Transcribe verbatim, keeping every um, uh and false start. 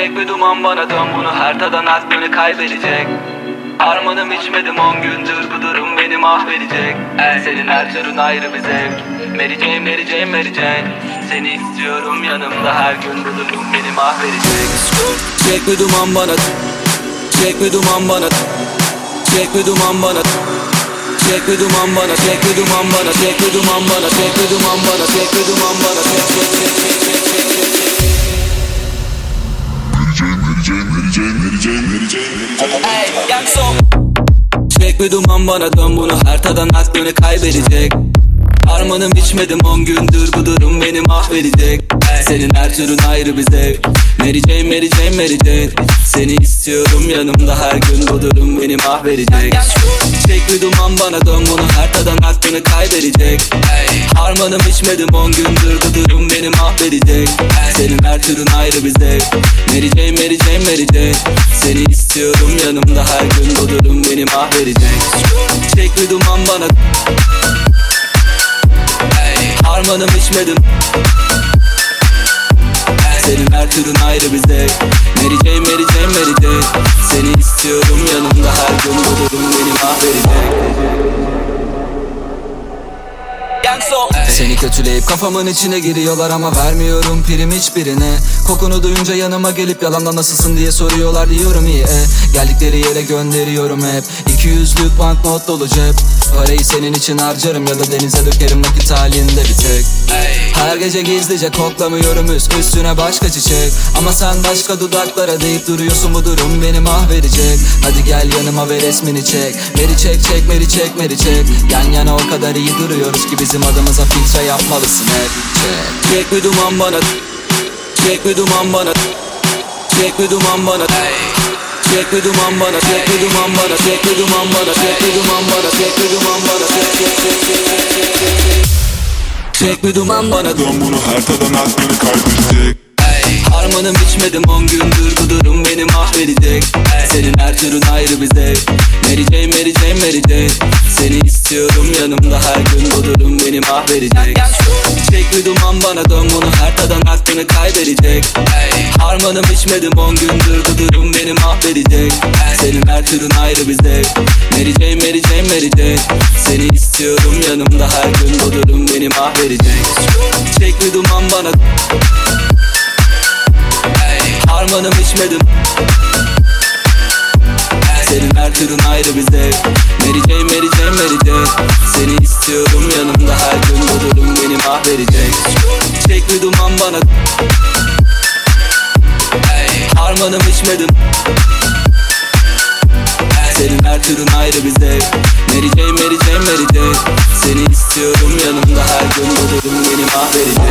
Çek bir duman bana dön, bunu her tadan aklını kaybedecek. Harmanım içmedim on gündür, bu durum beni mahvedecek. El senin her türün ayrı bir zevk. Mary Jane, Mary Jane, Mary Jane. Seni istiyorum yanımda her gün, bu durum beni mahvedecek. Çek bir duman bana, çek bir duman bana, çek bir duman bana, çek bir duman bana, çek bir duman bana, çek bir duman bana, çek bir duman bana, çek bir duman bana, çek çek çek çek çek çek çek çek. Mary Jane, Mary Jane, Mary Jane, Mary Jane, Mary Jane. Hey, Yakson. Çek bir duman bana dön, bunu her tadan aklını kaybedecek. Harmanım içmedim on gündür, bu durum beni mahvedecek. Senin her türün ayrı bir zevk. Mary Jane, Mary Jane, Mary Jane. Seni istiyorum yanımda her gün, bu durum beni mahvedecek. Çek bir duman bana dön, bunu her tadan aklını kaybedecek. Harmanım içmedim on gündür, bu durum beni mahvedecek. Senin her türün ayrı bir zevk. Mary Jane, Mary Jane, Mary Jane. Seni istiyorum yanımda her gün, bu durum beni mahvedecek. Çek bir duman bana, harmanım içmedim. Senin her türün ayrı bir zevk. Mary Jane, Mary Jane, Mary Jane. Seni istiyorum yanımda her gün, bu durum beni mahvedecek. Seni kötüleyip kafamın içine giriyorlar ama vermiyorum prim hiçbirine. Kokunu duyunca yanıma gelip yalanla nasılsın diye soruyorlar, diyorum iyi e. Geldikleri yere gönderiyorum hep iki yüzlük banknot dolu cep. Parayı senin için harcarım ya da denize dökerim nakit halinde bir tek. Her gece gizlice koklamıyorum üst üstüne başka çiçek. Ama sen başka dudaklara deyip duruyorsun, bu durum beni mahvedecek. Hadi gel yanıma ve resmini çek. Mary çek çek, Mary çek, Mary çek. Yan yana o kadar iyi duruyoruz ki bizim adımıza filtre yapmalısın hep. Çek. Çek bir duman bana, çek bir duman bana, çek bir duman bana. Çek bir duman bana, çek bir duman bana, çek bir duman bana, çek bir duman bana, çek bir duman bana, çek çek çek çek çek çek çek. Çek bir duman bana dön, bunu her tadan aklını kaybedecek. Harmanım içmedim on gündür, bu durum beni mahvedecek. Senin her türün ayrı bir zevk. Mary Jane, Mary Jane, Mary Jane. Seni istiyorum yanımda her gün, bu durum beni mahvedecek. Çek bir duman bana dön, bunu her tadan aklını kaybedecek. Harmanım içmedim on gündür, bu durum beni mahvedecek. Senin her türün ayrı bir zevk. Mary Jane, Mary Jane, Mary Jane. Seni istiyorum yanımda her gün, bu durum beni mahvedecek. Çek bir duman bana, harmanım içmedim. Senin her türün ayrı bir zevk. Mary Jane, Mary Jane, Mary Jane. Seni istiyorum yanımda her gün, bu durum beni mahvedecek. Çek bir duman bana, harmanım içmedim. Senin her türün ayrı bir zevk. Mary Jane, Mary Jane, Mary Jane. Seni istiyorum yanımda her gün, bu durum beni mahvedecek.